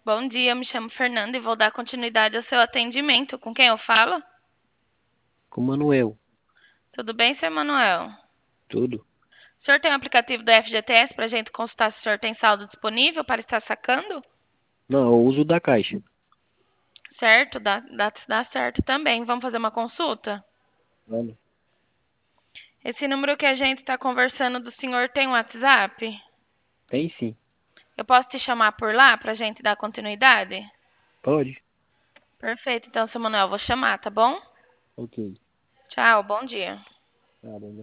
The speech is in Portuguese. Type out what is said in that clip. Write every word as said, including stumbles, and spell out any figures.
Bom dia, me chamo Fernanda e vou dar continuidade ao seu atendimento. Com quem eu falo? Com o Manuel, Tudo bem, seu Emanuel? tudo. O senhor tem o aplicativo da F G T S para a gente consultar se o senhor tem saldo disponível para estar sacando? Não, eu uso da Caixa. Certo, dá, dá, dá certo também. Vamos fazer uma consulta? Vamos. Esse número que a gente está conversando do senhor tem um WhatsApp? Tem sim. Eu posso te chamar por lá para a gente dar continuidade? Pode? Perfeito, então, seu Manuel, vou chamar, tá bom? Ok. Tchau, bom dia. Tá bom.